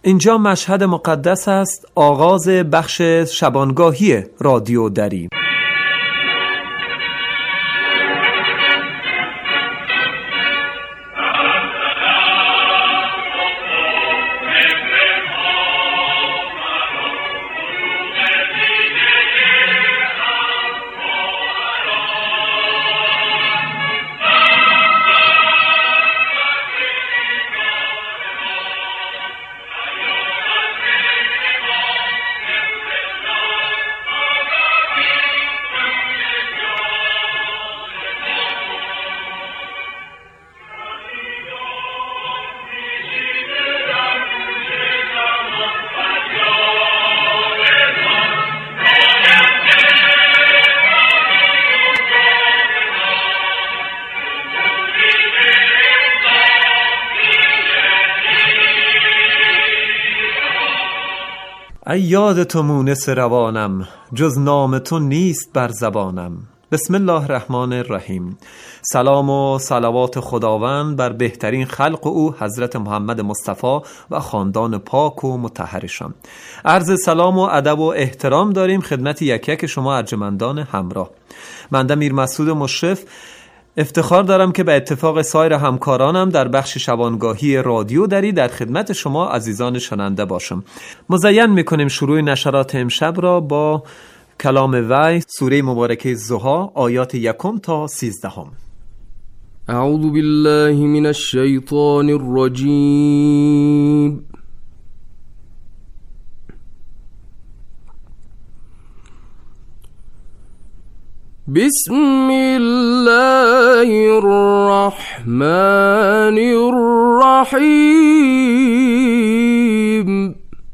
اینجا مشهد مقدس است، آغاز بخش شبانگاهی رادیو دری. ای یاد تو مونس روانم، جز نام تو نیست بر زبانم. بسم الله الرحمن الرحیم. سلام و صلوات خداوند بر بهترین خلق او حضرت محمد مصطفی و خاندان پاک و مطهرشان. عرض سلام و ادب و احترام داریم خدمت یک یک شما ارجمندان همراه. من امیر مسعود مشرف افتخار دارم که به اتفاق سایر همکارانم در بخش شبانگاهی رادیو دری در خدمت شما عزیزان شنونده باشم. مزین میکنیم شروع نشرات امشب را با کلام وحی، سوره مبارکه ضحی، آیات 1 تا 13. اعوذ بالله من الشیطان الرجیم. بسم الله الرحمن الرحیم.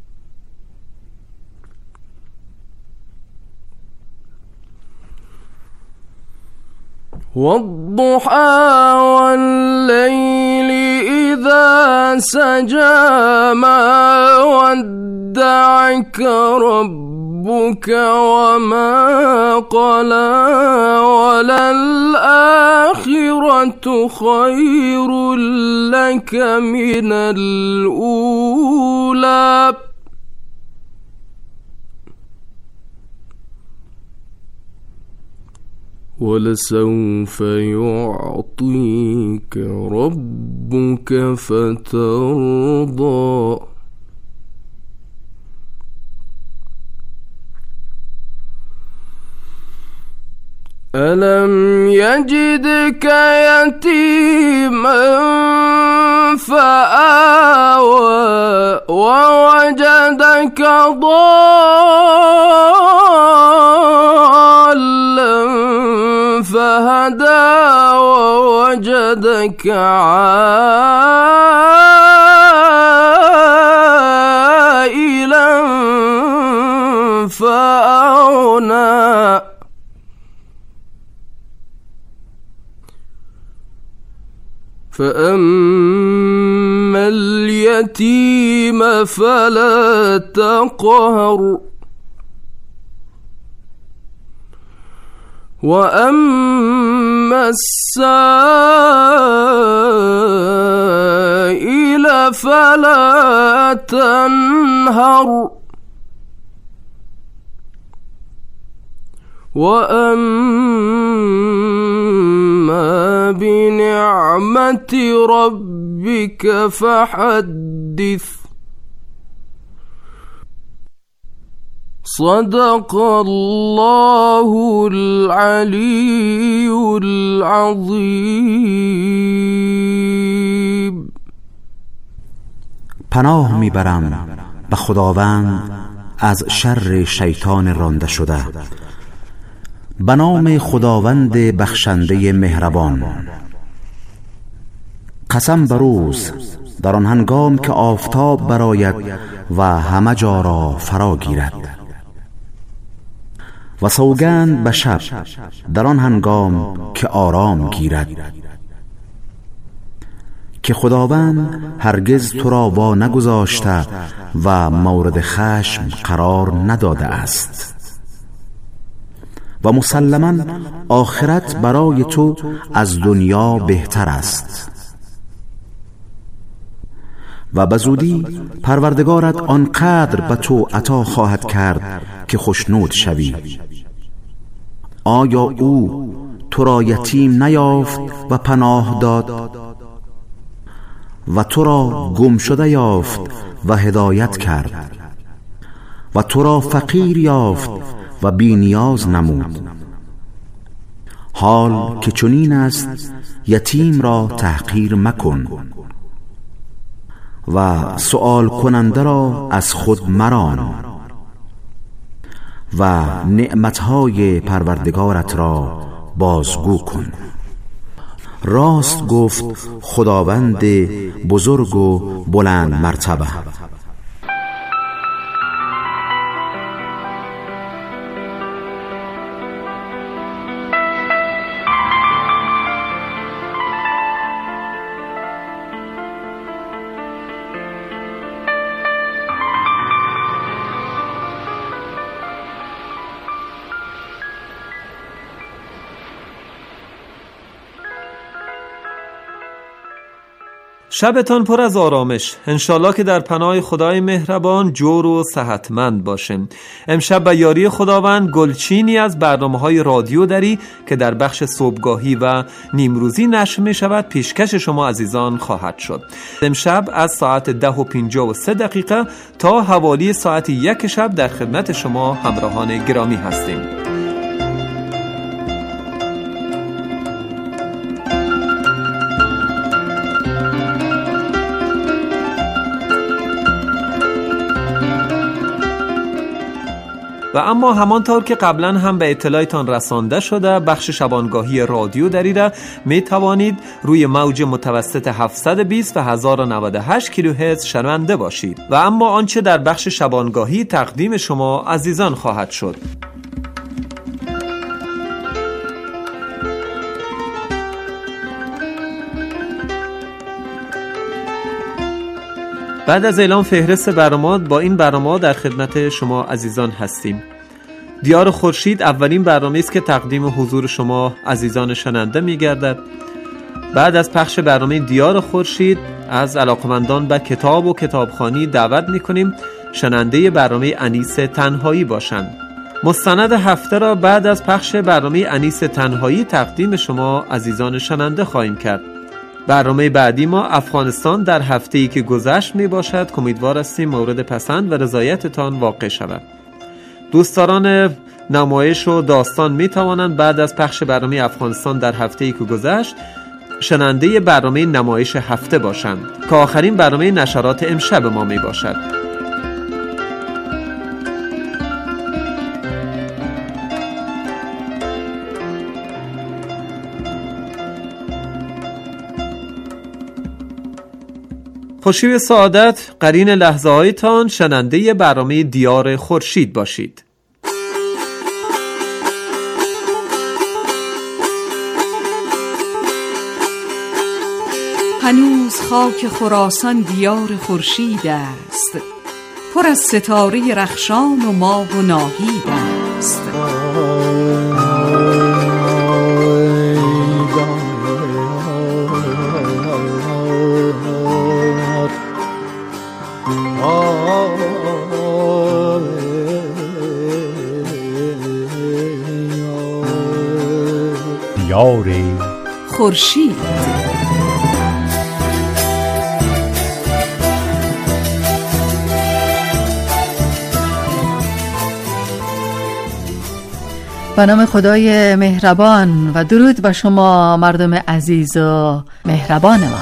والضحى والليل إذا سجى ما ودعك ربك وما قلى وللآخرة خير لك من الأولى ولسوف يعطيك ربك فترضى. ألم يجدك يتيما فآوى ووجدك ضالا فهدى ووجدك عائلا فأغنى. فأما اليتيم فلا تقهر وأما السائل فلا تنهر وأما بنعمة ربك فحدث. صدق الله العلي العظيم. پناه میبرم به خداوند از شر شیطان رانده شده. به نام خداوند بخشنده مهربان. قسم به روز در آن هنگام که آفتاب براید و همه جا را فرا گیرد، و سوگند به شب در آن هنگام که آرام گیرد، که خداوند هرگز تو را وا نگذاشته و مورد خشم قرار نداده است. و مسلماً آخرت برای تو از دنیا بهتر است. و به زودی پروردگارت آنقدر به تو عطا خواهد کرد که خوشنود شوی. آیا او تو را یتیم نیافت و پناه داد و تو را گم شده یافت و هدایت کرد و تو را فقیر یافت و بی نیاز نمود؟ حال که چنین است یتیم را تحقیر مکن و سؤال کننده را از خود مران و نعمتهای پروردگارت را بازگو کن. راست گفت خداوند بزرگ و بلند مرتبه. شبتان پر از آرامش. انشالله که در پناه خدای مهربان جور و صحتمند باشیم. امشب به یاری خداوند گلچینی از برنامه‌های رادیو دری که در بخش صبحگاهی و نیمروزی نشر می شود پیشکش شما عزیزان خواهد شد. امشب از ساعت 10:53 تا حوالی ساعت 1 شب در خدمت شما همراهان گرامی هستیم. و اما همانطور که قبلا هم به اطلاعتان رسانده شده، بخش شبانگاهی رادیو دری را می توانید روی موج متوسط 720 و 1098 کیلوهرتز شنونده باشید. و اما آنچه در بخش شبانگاهی تقدیم شما عزیزان خواهد شد. بعد از اعلام فهرست برنامه با این برنامه در خدمت شما عزیزان هستیم. دیار خورشید اولین برنامه است که تقدیم حضور شما عزیزان شنونده می‌گردد. بعد از پخش برنامه دیار خورشید از علاقمندان به کتاب و کتابخوانی دعوت می‌کنیم شنونده برنامه انیس تنهایی باشند. مستند هفته را بعد از پخش برنامه انیس تنهایی تقدیم شما عزیزان شنونده خواهیم کرد. برنامه بعدی ما افغانستان در هفته‌ای که گذشت می باشد که امیدوار هستیم مورد پسند و رضایتتان واقع شود. دوستداران نمایش و داستان می توانند بعد از پخش برنامه افغانستان در هفته‌ای که گذشت شنونده برنامه نمایش هفته باشند که آخرین برنامه نشرات امشب ما می باشد. خوشی و سعادت قرین لحظه هایتان. شنونده برنامه دیار خورشید باشید. هنوز خاک خراسان دیار خورشید است، پر از ستاره رخشان و ماه و ناهید است. دیار خورشید. به نام خدای مهربان و درود به شما مردم عزیز و مهربان ما.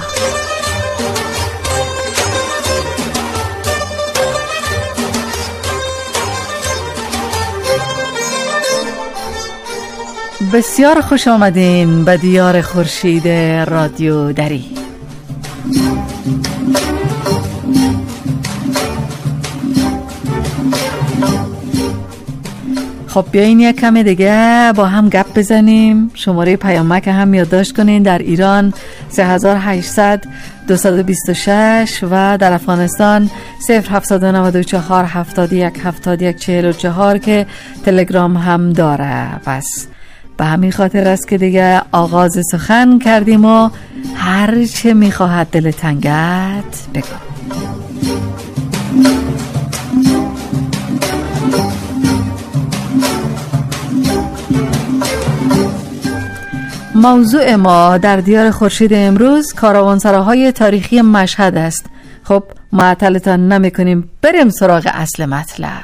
بسیار خوش آمدین به دیار خورشید رادیو دری. خب بیاین یک کم دیگه با هم گپ بزنیم. شماره پیامک هم یادداشت کنین. در ایران 3800 226 و در افغانستان 0794 71 71 44 که تلگرام هم داره. پس به همین خاطر است که دیگه آغاز سخن کردیم و هر چه میخواهد دل تنگت بگو. موضوع ما در دیار خورشید امروز کاروانسراهای تاریخی مشهد است. خب معطلتان نمی کنیم، بریم سراغ اصل مطلب.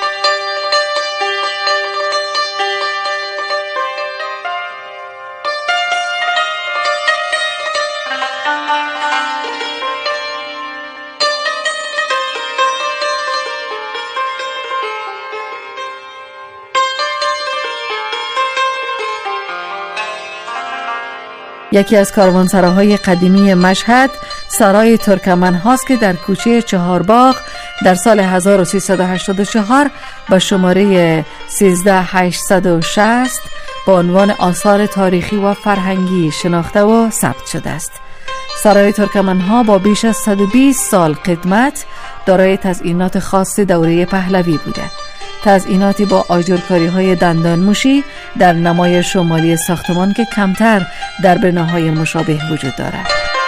یکی از کاروانسراهای قدیمی مشهد سرای ترکمن هاست که در کوچه چهارباغ در سال 1384 با شماره 13860 با عنوان آثار تاریخی و فرهنگی شناخته و ثبت شده است. سرای ترکمن ها با بیش از 120 سال قدمت دارای تزئینات خاص دوره پهلوی بوده. تزئیناتی با آجرکاری‌های دندانموشی در نمای شمالی ساختمان که کمتر در بناهای مشابه وجود دارد.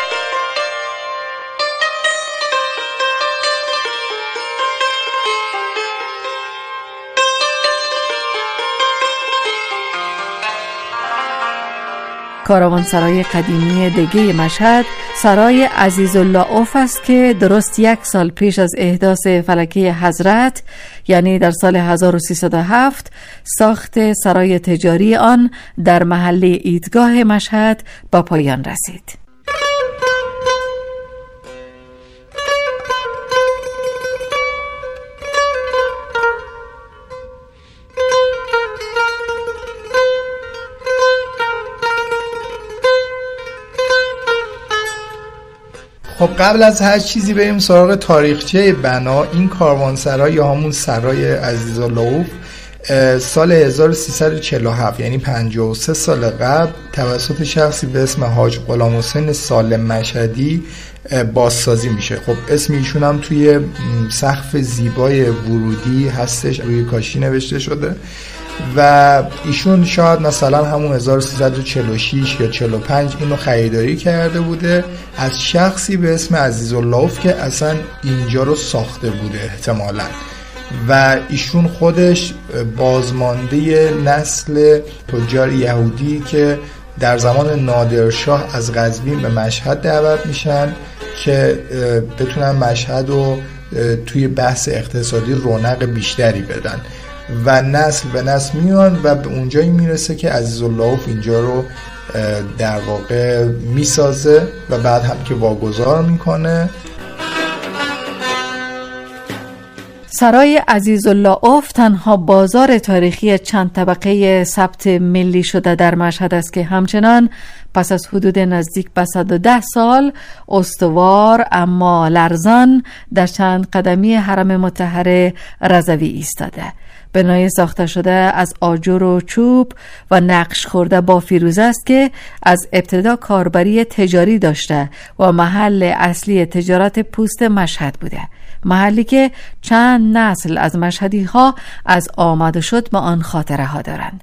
کاروانسرای قدیمی دیگه مشهد سرای عزیزالله است که درست 1 سال پیش از احداث فلکه حضرت، یعنی در سال 1307، ساخت سرای تجاری آن در محله عیدگاه مشهد با پایان رسید. خب قبل از هر چیزی بریم سراغ تاریخچه بنا. این کاروانسرا یا همون سرای عزیزالله سال 1347 یعنی 53 سال قبل توسط شخصی به اسم حاج غلامحسین سالم مشهدی بازسازی میشه. خب اسم ایشون هم توی سقف زیبای ورودی هستش، روی کاشی نوشته شده و ایشون شاید مثلا همون 1346 یا 45 اینو خریداری کرده بوده از شخصی به اسم عزیزالله که اصلا اینجا رو ساخته بوده احتمالاً، و ایشون خودش بازمانده نسل تجار یهودی که در زمان نادرشاه از قزوین به مشهد دعوت میشن که بتونن مشهد رو توی بحث اقتصادی رونق بیشتری بدن و نسل به نسل میان و به اونجایی میرسه که عزیزالله اینجا رو در واقع میسازه و بعد هم که واگذار میکنه. سرای عزیزالله تنها بازار تاریخی چند طبقه ثبت ملی شده در مشهد است که همچنان پس از حدود نزدیک به 110 سال استوار اما لرزان در چند قدمی حرم مطهر رضوی ایستاده. بنای ساخته شده از آجر و چوب و نقش خورده با فیروزه است که از ابتدا کاربری تجاری داشته و محل اصلی تجارت پوست مشهد بوده، محلی که چند نسل از مشهدی ها از آمد و شد با آن خاطره ها دارند.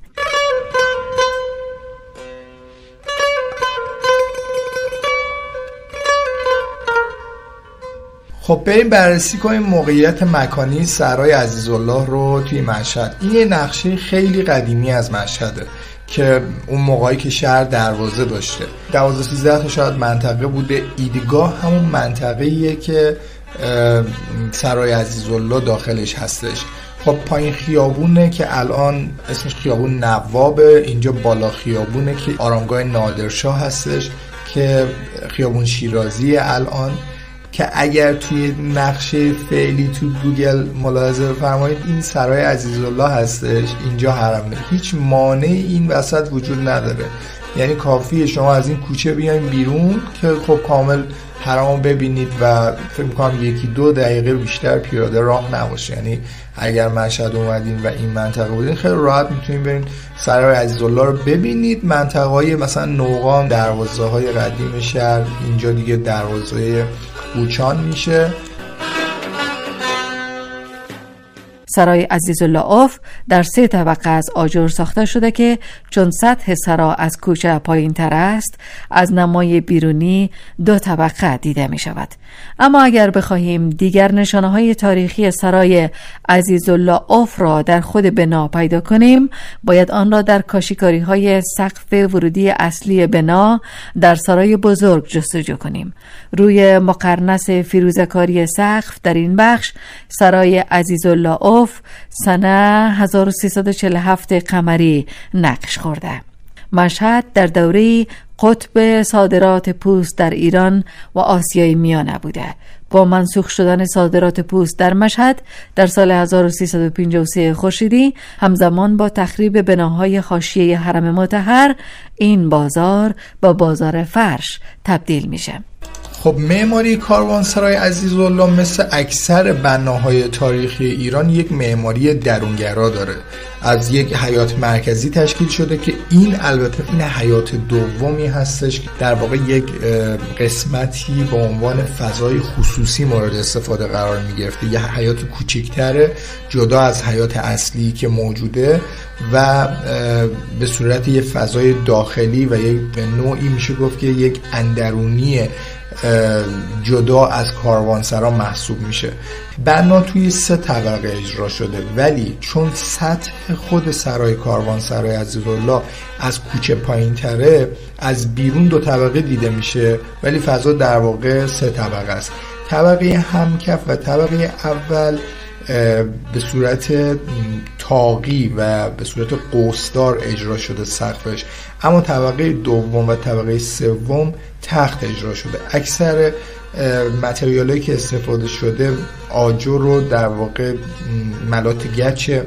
خب بریم بررسی کنیم موقعیت مکانی سرای عزیزالله رو توی مشهد. این یه نقشه خیلی قدیمی از مشهده که اون موقعی که شهر دروازه داشته 12-13 تا شاید منطقه بوده. عیدگاه همون منطقه‌ایه که سرای عزیزالله داخلش هستش. خب پایین خیابونه که الان اسمش خیابون نوابه، اینجا بالا خیابونه که آرامگاه نادرشاه هستش که خیابون شیرازی الان، که اگر توی نقشه فعلی تو گوگل ملاحظه بفرمایید این سرای عزیزالله هستش، اینجا حرمه. هیچ مانعی این وسط وجود نداره، یعنی کافیه شما از این کوچه بیاین بیرون که خب کامل حرمو ببینید و فکر می‌کنم 1-2 دقیقه بیشتر پیاده راه نباشه. یعنی اگر مشهد اومدین و این منطقه بودین خیلی راحت میتونید برین سرای عزیزالله رو ببینید. منطقه‌های مثلا نوقان، دروازه‌های قدیم شهر، اینجا دیگه دروازه کوچان میشه. سرای عزیزاللهوف در 3 طبقه از آجر ساخته شده که چون سطح سرا از کوچه پایین تر است، از نمای بیرونی 2 طبقه دیده می شود. اما اگر بخواهیم دیگر نشانه های تاریخی سرای عزیزاللهوف را در خود بنا پیدا کنیم، باید آن را در کاشیکاری های سقف ورودی اصلی بنا در سرای بزرگ جستجو کنیم. روی مقرنس فیروزه‌کاری سقف در این بخش سرای عزیزاللهوف سنه 1347 قمری نقش خورده. مشهد در دوره قطب صادرات پوست در ایران و آسیای میانه بوده. با منسوخ شدن صادرات پوست در مشهد در سال 1353 خورشیدی، همزمان با تخریب بناهای حاشیه حرم مطهر، این بازار با بازار فرش تبدیل میشه. خب معماری کاروانسرای عزیزالله مثل اکثر بناهای تاریخی ایران یک معماری درونگرا داره. از یک حیاط مرکزی تشکیل شده که البته این حیاط دومی هستش که در واقع یک قسمتی به عنوان فضای خصوصی مورد استفاده قرار می گرفته. یه حیاط کوچکتره جدا از حیاط اصلی که موجوده و به صورت یه فضای داخلی و یک نوعی میشه گفت که یک اندرونی جدا از کاروانسرا محسوب میشه. بنا توی 3 طبقه اجرا شده، ولی چون سطح خود سرای کاروانسرای عزیزالله از کوچه پایین تره، از بیرون 2 طبقه دیده میشه، ولی فضا در واقع 3 طبقه است. طبقه همکف و طبقه اول به صورت طاقی و به صورت قوسدار اجرا شده سقفش، اما طبقه دوم و طبقه سوم تخت اجرا شده. اکثر متریالایی که استفاده شده آجر رو در واقع ملات گچه.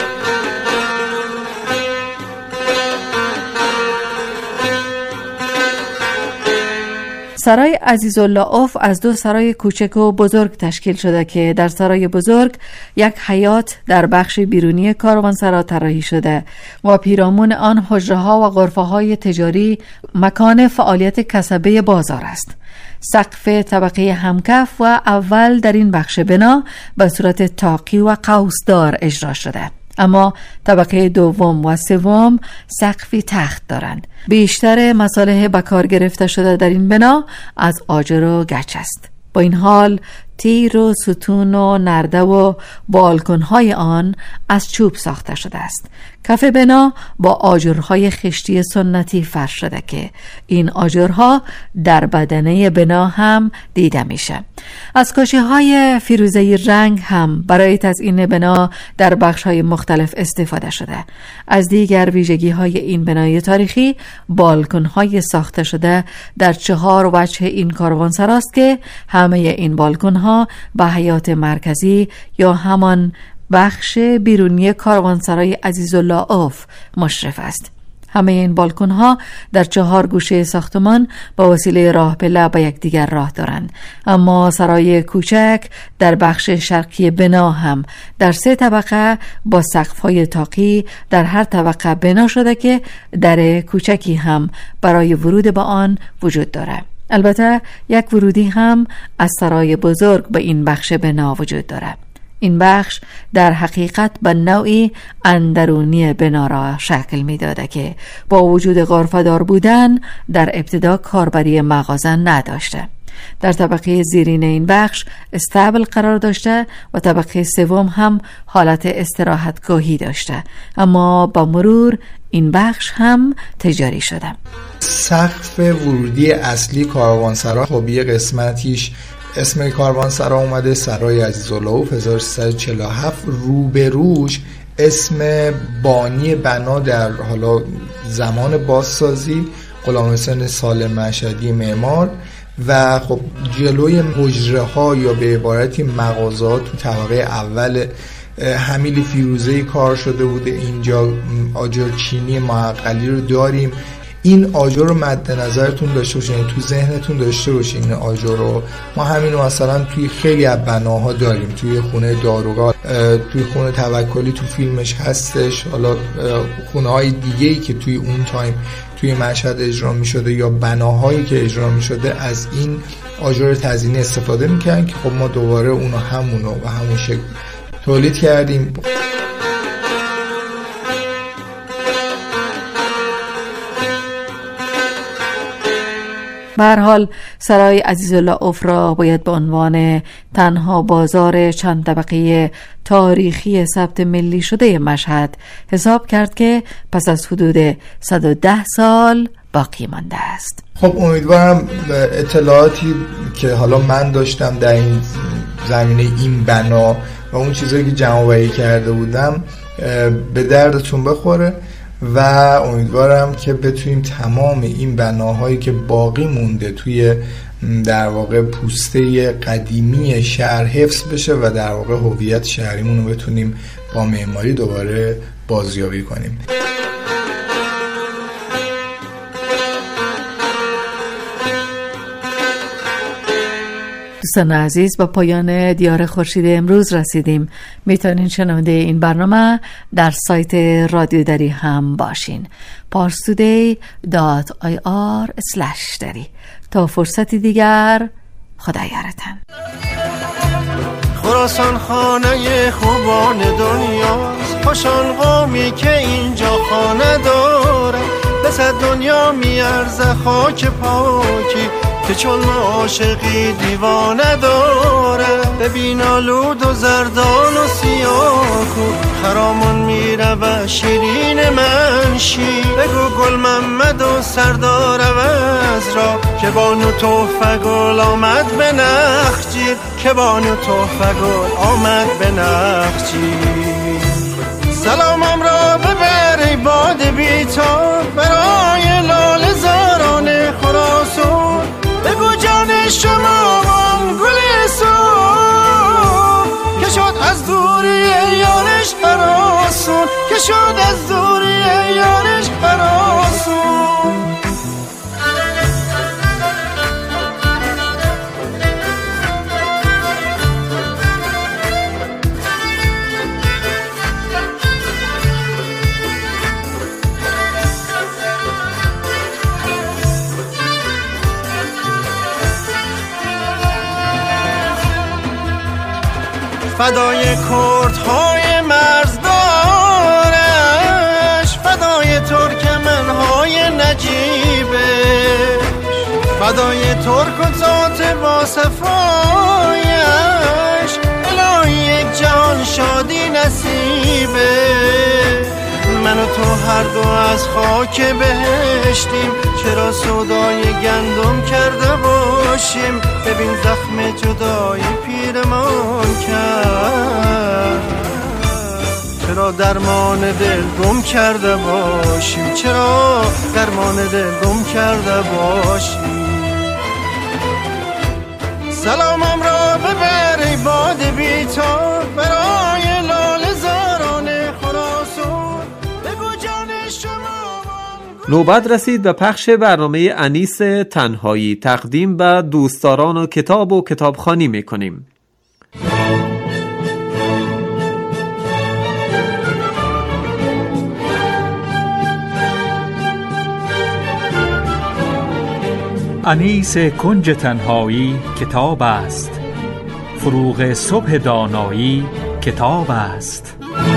سرای عزیزاللهوف از 2 سرای کوچک و بزرگ تشکیل شده که در سرای بزرگ یک حیاط در بخش بیرونی کاروانسرا طراحی شده و پیرامون آن حجره‌ها و غرفه‌های تجاری مکان فعالیت کسبه بازار است. سقف طبقه همکف و اول در این بخش بنا به صورت طاقی و قوسدار اجرا شده، اما طبقه دوم و سوم سقفی تخت دارند. بیشتر مصالح به کار گرفته شده در این بنا از آجر و گچ است. با این حال تیر و ستون و نرده و بالکن‌های آن از چوب ساخته شده است. کف بنا با آجرهای خشتی سنتی فرش شده که این آجرها در بدنه بنا هم دیده میشه. از کاشی‌های فیروزه‌ای رنگ هم برای تزیین بنا در بخش‌های مختلف استفاده شده. از دیگر ویژگی‌های این بنای تاریخی بالکن‌های ساخته شده در 4 وجه این کاروانسراست که همه این بالکن‌ها به حیاط مرکزی یا همان بخش بیرونی کاروانسرای عزیزاللهوف مشرف است. همه این بالکن‌ها در 4 گوشه ساختمان با وسیله راه پله به یکدیگر راه دارند، اما سرای کوچک در بخش شرقی بنا هم در 3 طبقه با سقف‌های طاقی در هر طبقه بنا شده که در کوچکی هم برای ورود به آن وجود دارد. البته یک ورودی هم از سرای بزرگ به این بخش بنا وجود دارد. این بخش در حقیقت به نوعی اندرونی بنا را شکل می داده که با وجود غرفه‌دار بودن در ابتدا کاربری مغازه نداشته. در طبقه زیرین این بخش استبل قرار داشته و طبقه سوم هم حالت استراحتگاهی داشته، اما با مرور این بخش هم تجاری شده. سقف ورودی اصلی کاروانسرا خب یه قسمتیش اسم کاروانسرا اومده سرای عزیزاللهوف 1347، روبروش اسم بانی بنا در حالا زمان بازسازی غلامحسین سالم مشهدی معمار و خب جلوی حجره ها یا به عبارتی مغازات تو طبقه اول حمیل فیروزه‌ای کار شده بوده. اینجا آجر چینی معقلی رو داریم. این آجر رو مد نظرتون داشته باشین، تو ذهنتون داشته باشین. این آجر رو ما همینو مثلا توی خیلی از بناها داریم، توی خونه داروغا، توی خونه توکلی تو فیلمش هستش، حالا خونه های دیگه‌ای که توی اون تایم توی مشهد اجرا می شده یا بناهایی که اجرا می شده از این آجر تزیینی استفاده میکنن که خب ما دوباره اونو همونو و همون شکل تولید کردیم. به هر حال سرای عزیزالله‌اوف را باید به عنوان تنها بازار چند طبقه تاریخی ثبت ملی شده مشهد حساب کرد که پس از حدود 110 سال باقی مانده است. خب امیدوارم اطلاعاتی که حالا من داشتم در این زمینه این بنا و اون چیزایی که جمع‌آوری کرده بودم به دردتون بخوره و امیدوارم که بتونیم تمام این بناهایی که باقی مونده توی در واقع پوسته قدیمی شهر حفظ بشه و در واقع هویت شهریمون رو بتونیم با معماری دوباره بازیابی کنیم. دوستان عزیز، با پایان دیار خورشید امروز رسیدیم. میتونین شنونده این برنامه در سایت رادیو دری هم باشین. parstoday.ir/dari. تا فرصتی دیگر، خدا یارتن. خراسان خانه خوبان دنیاست، خوشان قومی که اینجا خانه داره، به صد دنیا میارزه خاک پاکی که چون عاشقی دیوانه داره. ببین آلود و زردان و سیاکو خرامون میره و شیرین منشی. بگو گل محمد و سردار عوض را که بانو تحفه گل آمد به نخجیر، که بانو تحفه گل آمد به نخجیر. سلامم را ببر ای باد بی‌تاب برای لاله زاران خراسان. بگو جان شما گل سو که شد از دوری یارش هراسون، که شد از دوری یارش هراسون. فدای کردهای مرزدارش، فدای ترکمنهای نجیبش، فدای ترک و ذات با صفایش. الهی یک جهان شادی نصیبه، من و تو هر دو از خاک بهشتیم، چرا سودای گندم کرده باشیم. ببین زخم جدای پیرمان کرد، چرا درمان دل گم کرده باشیم، چرا درمان دل گم کرده باشیم. سلامم را ببر ای باد بی‌تاب برای لاله زاران خراسان. بگو جان شما. نوبت رسید به پخش برنامه انیس تنهایی. تقدیم به دوستداران و کتاب و کتابخوانی میکنیم. انیس کنج تنهایی کتاب است، فروغ صبح دانایی کتاب است.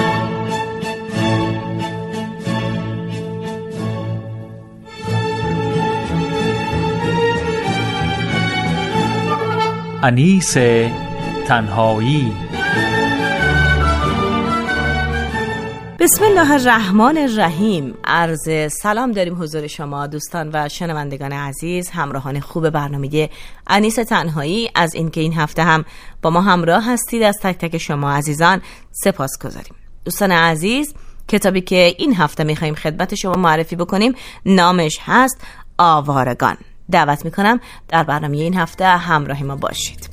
انیس تنهایی. بسم الله الرحمن الرحیم. عرض سلام داریم حضور شما دوستان و شنوندگان عزیز، همراهان خوب برنامه انیس تنهایی. از اینکه این هفته هم با ما همراه هستید از تک تک شما عزیزان سپاسگزاریم. دوستان عزیز، کتابی که این هفته میخواییم خدمت شما معرفی بکنیم نامش هست آوارگان. دعوت میکنم در برنامه این هفته همراه ما باشید.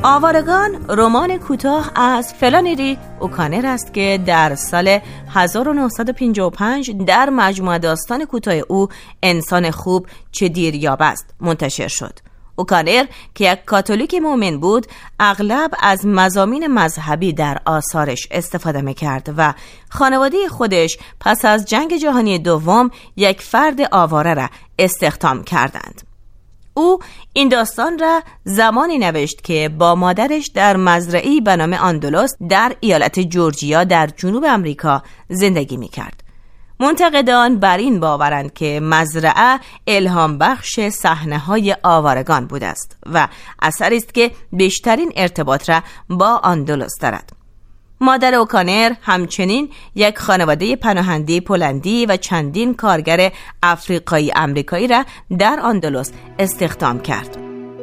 آوارگان رمان کوتاه از فلانری اوکانر است که در سال 1955 در مجموعه داستان کوتاه او انسان خوب چه دیریاب است منتشر شد. اوکانر که یک کاتولیک مؤمن بود، اغلب از مضامین مذهبی در آثارش استفاده می‌کرد و خانواده خودش پس از جنگ جهانی دوم یک فرد آواره را استخدام کردند. او این داستان را زمانی نوشت که با مادرش در مزرعه‌ای به نام آندلس در ایالت جورجیا در جنوب امریکا زندگی می‌کرد. منتقدان بر این باورند که مزرعه الهام بخش صحنه‌های آوارگان بوده است و اثری است که بیشترین ارتباط را با آندلس دارد. مادر اوکانر همچنین یک خانواده پناهنده پولندی و چندین کارگر آفریقایی امریکایی را در آندلس استخدام کرد.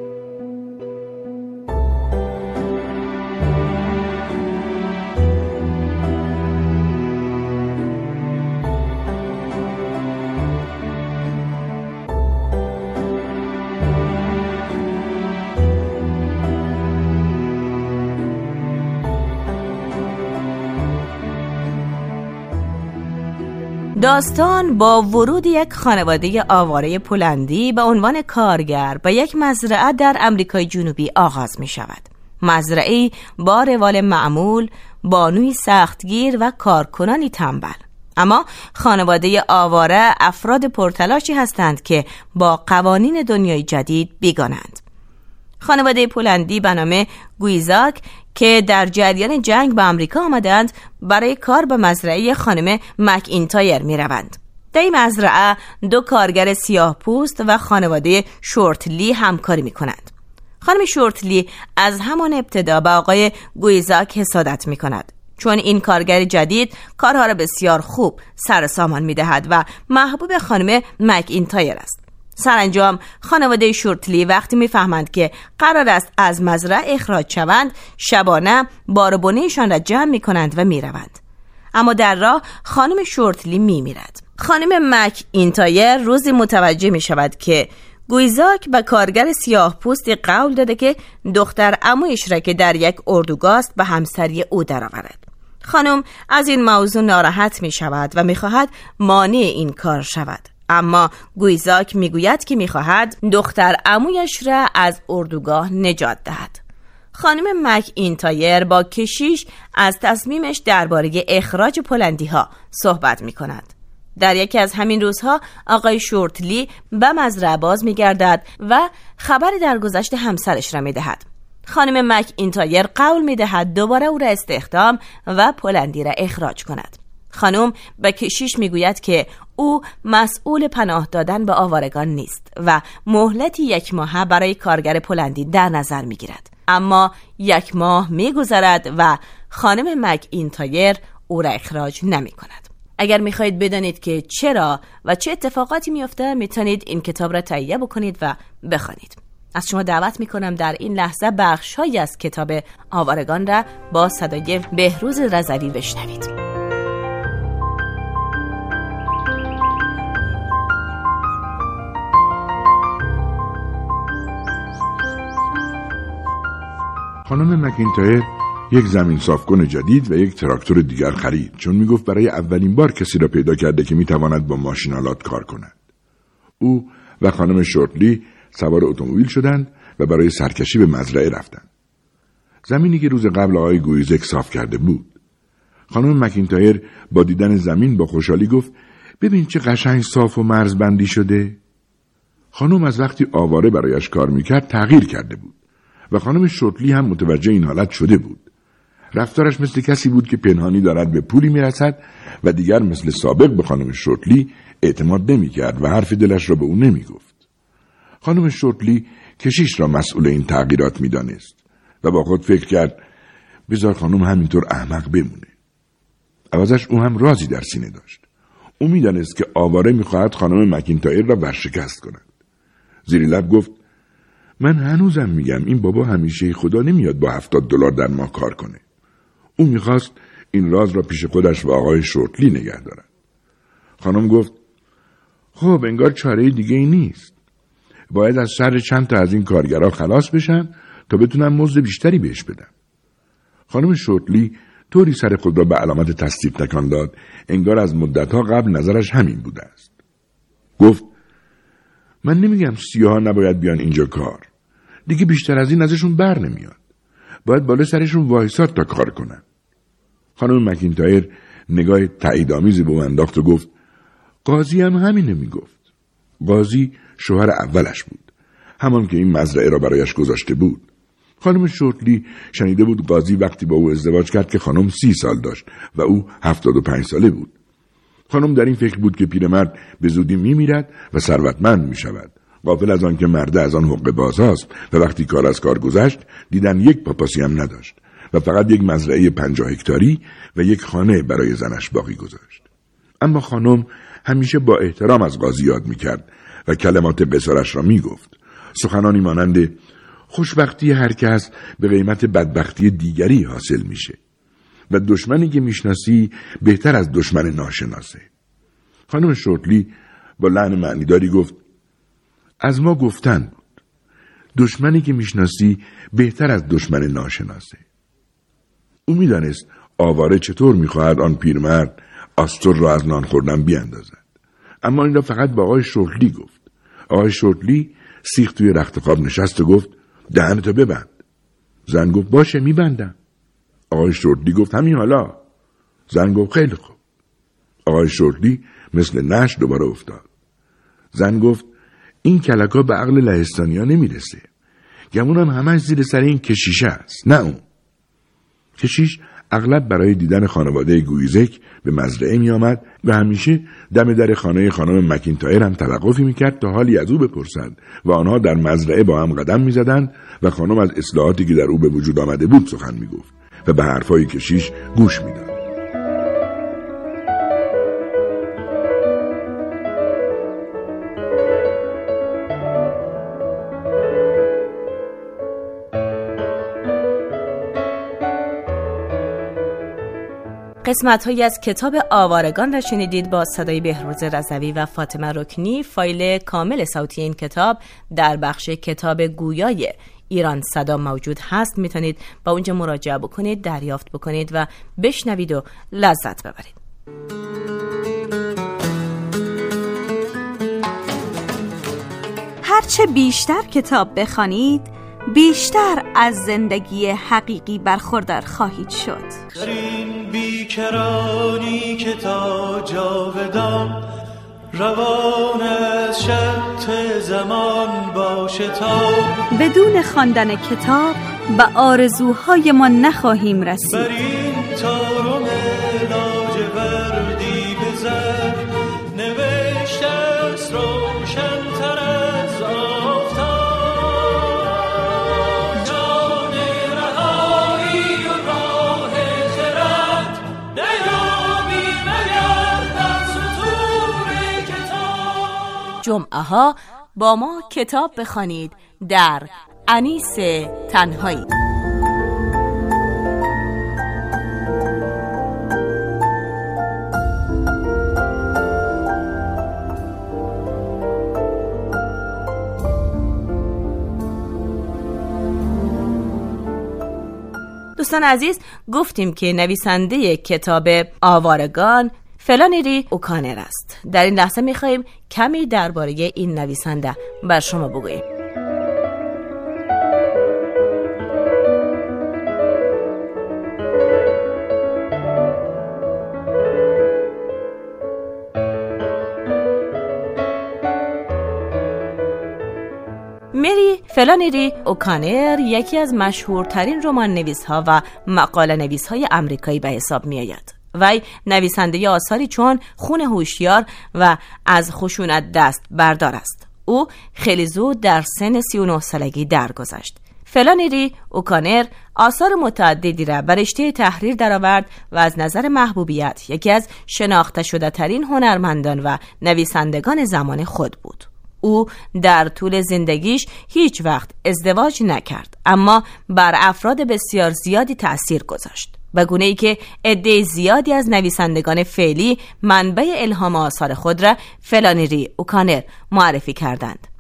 داستان با ورود یک خانواده آواره پولندی به عنوان کارگر به یک مزرعه در امریکای جنوبی آغاز می شود. مزرعه‌ای با روال معمول، بانوی سختگیر و کارکنانی تنبل. اما خانواده آواره افراد پرتلاشی هستند که با قوانین دنیای جدید بیگانند. خانواده پولندی به نام گویزاک که در جریان جنگ به آمریکا آمدند برای کار به مزرعه خانم مک‌اینتایر می روند. در این مزرعه 2 کارگر سیاه پوست و خانواده شورتلی همکاری می کنند. خانم شورتلی از همان ابتدا به آقای گویزاک حسادت می کند، چون این کارگر جدید کارها را بسیار خوب سر سامان می دهد و محبوب خانم مک‌اینتایر است. سرانجام خانواده شورتلی وقتی میفهمند که قرار است از مزرعه اخراج شوند، شبانه بار و بنه‌شان را جمع می‌کنند و می‌روند. اما در راه خانم شورتلی می‌میرد. خانم مک‌اینتایر روزی متوجه می‌شود که گویزاک به کارگر سیاه پوستی قول داده که دختر عمویش را که در یک اردوگاه است به همسری او درآورد. خانم از این موضوع ناراحت می‌شود و می‌خواهد مانع این کار شود. اما گویزاک میگوید که میخواهد دختر عمویش را از اردوگاه نجات دهد. خانم مک‌اینتایر با کشیش از تصمیمش درباره اخراج پولندی ها صحبت میکند. در یکی از همین روزها آقای شورتلی به مزرعه باز میگردد و خبری در گذشت همسرش را میدهد. خانم مک‌اینتایر قول میدهد دوباره او را استخدام و پولندی را اخراج کند. خانم به کشیش میگوید که او مسئول پناه دادن به آوارگان نیست و مهلتی 1 ماه برای کارگر پولندی در نظر میگیرد. اما 1 ماه میگذرد و خانم مک‌اینتایر او را اخراج نمی کند. اگر میخواهید بدانید که چرا و چه اتفاقاتی میفته، میتونید این کتاب را تهیه بکنید و بخوانید. از شما دعوت میکنم در این لحظه بخش‌هایی از کتاب آوارگان را با صدای بهروز رضوی بشنوید. خانم مک‌اینتایر یک زمین صافکن جدید و یک تراکتور دیگر خرید، چون میگفت برای اولین بار کسی را پیدا کرده که میتواند با ماشین‌آلات کار کند. او و خانم شورتلی سوار اتومبیل شدند و برای سرکشی به مزرعه رفتند. زمینی که روز قبل آقای گویزک صاف کرده بود. خانم مک‌اینتایر با دیدن زمین با خوشحالی گفت: ببین چه قشنگ صاف و مرزبندی شده. خانم از وقتی آواره برایش کار میکرد تغییر کرده بود و خانم شورتلی هم متوجه این حالت شده بود. رفتارش مثل کسی بود که پنهانی دارد به پولی میرسد و دیگر مثل سابق به خانم شورتلی اعتماد نمیکرد و حرف دلش را به او نمیگفت. خانم شورتلی کشیش را مسئول این تغییرات میدانست و با خود فکر کرد بذار خانم همینطور احمق بمونه. عوضش او هم رازی در سینه داشت. او میدانست که آواره میخواهد خانم مک‌اینتایر را ورشکست کند. زیر لب گفت: من هنوزم میگم این بابا همیشه خدا نمیاد با $70 در ماه کار کنه. او میخواست این راز را پیش خودش و آقای شورتلی نگه دارد. خانم گفت: خب انگار چاره دیگه ای نیست. باید از شر چند تا از این کارگرها خلاص بشم تا بتونم مزد بیشتری بهش بدم. خانم شورتلی طوری سر خود را به علامت تصدیق تکان داد انگار از مدتها قبل نظرش همین بوده است. گفت من نمیگم سیاها نباید بیان اینجا کار. دیگه بیشتر از این ازشون بر نمیاد. باید بالا سرشون وایساد تا کار کنن. خانم مکینتایر نگاه تاییدآمیزی به او انداخت و گفت قاضی هم همینه میگفت. قاضی شوهر اولش بود، همان که این مزرعه را برایش گذاشته بود. خانم شورتلی شنیده بود قاضی وقتی با او ازدواج کرد که خانم 30 سال داشت و او 75 ساله بود. خانم در این فکر بود که پیرمرد به زودی میمیرد و ثروتمند میشود، غافل از آن که مرد از آن حقه باز هاست و وقتی کار از کار گذشت دیدن یک پاپاسی هم نداشت و فقط یک مزرعه 50 هکتاری و یک خانه برای زنش باقی گذاشت. اما خانم همیشه با احترام از قاضی یاد میکرد و کلمات قصارش را میگفت، سخنانی مانند خوشبختی هر کس به قیمت بدبختی دیگری حاصل میشه و دشمنی که میشناسی بهتر از دشمن ناشناسه. خانم شورتلی با لحن معنیداری گفت از ما گفتن بود، دشمنی که میشناسی بهتر از دشمن ناشناسه. او میدانست آواره چطور میخواهد آن پیرمرد آستر را از نان خوردن بیاندازد، اما این را فقط با آقای شورتلی گفت. آقای شورتلی سیخ توی رخت خواب نشست و گفت دهنتو ببند. زن گفت باشه میبندم. آقای شورتلی گفت همین حالا. زن گفت خیلی خوب. آقای شورتلی مثل نش دوباره افتاد. زن گفت این کلکا به عقل لهستانیا نمیرسه. گمونم همش زیر سر این کشیشه است، نه اون. کشیش اغلب برای دیدن خانواده گویزک به مزرعه می آمد و همیشه دم در خانه خانم مکینتایر هم توقفی می کرد تا حالی از او بپرسند و آنها در مزرعه با هم قدم می زدند و خانم از اصلاحاتی که در او به وجود آمده بود سخن می گفت و به حرفای کشیش گوش می داد. قسمت‌هایی از کتاب آوارگان را شنیدید با صدای بهروز رضوی و فاطمه رکنی. فایل کامل صوتی این کتاب در بخش کتاب گویای ایران صدا موجود هست، میتونید با اونجا مراجعه بکنید، دریافت بکنید و بشنوید و لذت ببرید. هرچه بیشتر کتاب بخوانید بیشتر از زندگی حقیقی برخوردار خواهید شد. در این بیکرانی که تا جاودان روان از شط زمان باشه تا بدون خواندن کتاب به آرزوهای ما نخواهیم رسید. بر این تارم لاجوردی بزن نوشته است روشن‌تر از آفتاب. جان رهایی و راه خرد نیابی مگر در سطور کتاب. جمعه ها با ما کتاب بخوانید در انیس تنهایی. دوستان عزیز، گفتیم که نویسنده کتاب آوارگان فلانری اوکانر است. در این لحظه می‌خوایم کمی درباره این نویسنده بر شما بگوییم. مری فلانری اوکانر یکی از مشهورترین رمان نویس‌ها و مقاله نویس‌های آمریکایی به حساب می‌آید. وی نویسنده آثاری چون خون هوشیار و از خشونت دست بردار است. او خیلی زود در سن 39 سالگی درگذشت. فلانری اوکانر آثار متعددی را بر رشته تحریر درآورد و از نظر محبوبیت یکی از شناخته شده ترین هنرمندان و نویسندگان زمان خود بود. او در طول زندگیش هیچ وقت ازدواج نکرد، اما بر افراد بسیار زیادی تأثیر گذاشت، به گونه‌ای که عده زیادی از نویسندگان فعلی منبع الهام آثار خود را فلانری اوکانر معرفی کردند.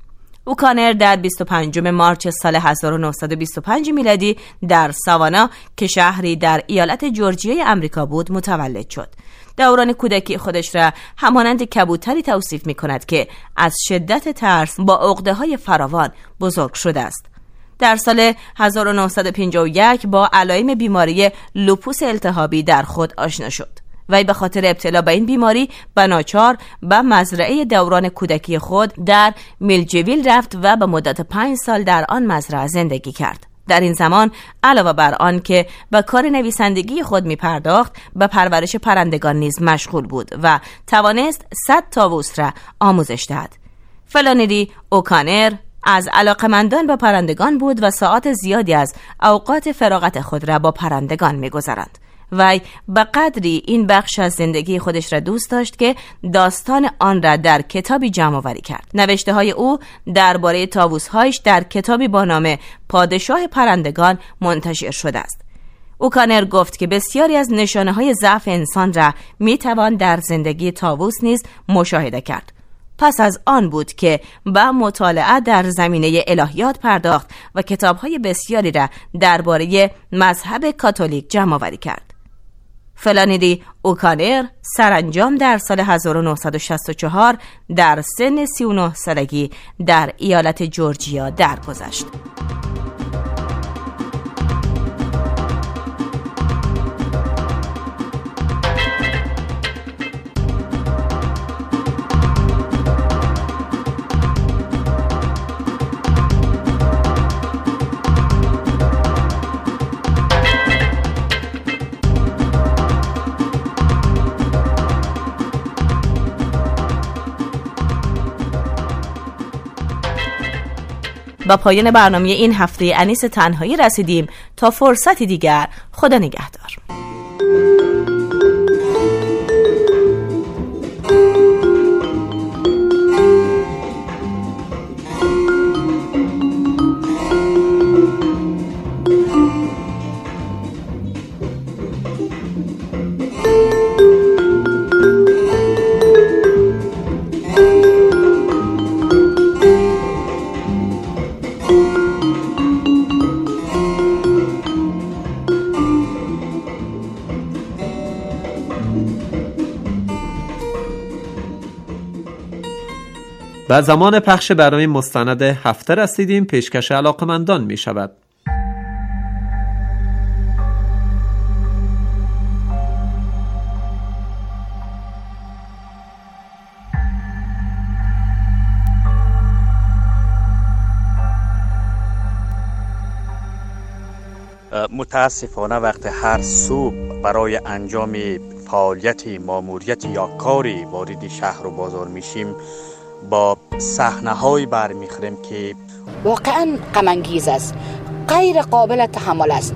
اوکانر در 25 مارچ سال 1925 میلادی در ساوانا که شهری در ایالت جورجیا امریکا بود متولد شد. دوران کودکی خودش را همانند کبوتری توصیف می کند که از شدت ترس با عقده‌های فراوان بزرگ شده است. در سال 1951 با علائم بیماری لوپوس التهابی در خود آشنا شد. وی به خاطر ابتلا به این بیماری به ناچار به مزرعه دوران کودکی خود در میلجویل رفت و به مدت 5 سال در آن مزرعه زندگی کرد. در این زمان علاوه بر آن که به کار نویسندگی خود می پرداخت، به پرورش پرندگان نیز مشغول بود و توانست 100 طاووس را آموزش دهد. فلانری اوکانر از علاقمندان به پرندگان بود و ساعات زیادی از اوقات فراغت خود را با پرندگان می گذراند. وی به قدری این بخش از زندگی خودش را دوست داشت که داستان آن را در کتابی جمع آوری کرد. نوشته های او درباره طاووس‌هایش در کتابی با نام پادشاه پرندگان منتشر شده است. اوکانر گفت که بسیاری از نشانه‌های ضعف انسان را می‌توان در زندگی طاووس نیز مشاهده کرد. پس از آن بود که به مطالعه در زمینه الهیات پرداخت و کتاب‌های بسیاری را درباره مذهب کاتولیک جمع آوری کرد. فلانری اوکانر سرانجام در سال 1964 در سن 39 سالگی در ایالت جورجیا درگذشت. با پایان برنامه این هفته انیس تنهایی رسیدیم. تا فرصتی دیگر، خدا نگهدار. و زمان پخش برنامه مستند هفته رسیدیم. پیشکش علاقمندان می شود. متاسفانه وقت هر صبح برای انجام فعالیت ماموریت یا کاری وارد شهر و بازار میشیم با صحنه‌هایی برمیخوریم که واقعا غم انگیز است، غیر قابل تحمل است.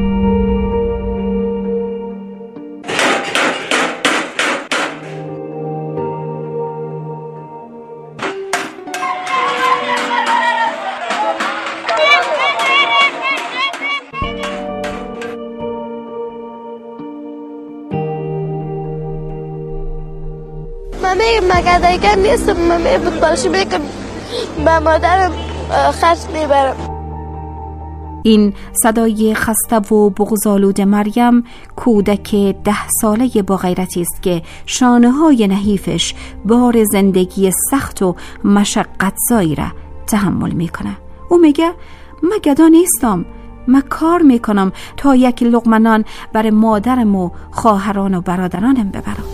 مگه دیگر نیستم، من فوتبالشی میکنم، با مادرم خرج میبرم. این صدای خسته و بغض‌آلود مریم کودک 10 ساله با غیرتی است که شانه‌های نحیفش بار زندگی سخت و مشقت‌زایی را تحمل میکنه. او میگه من گدا نیستم، من کار میکنم تا یک لقمه نان برای مادرم و خواهران و برادرانم ببرم.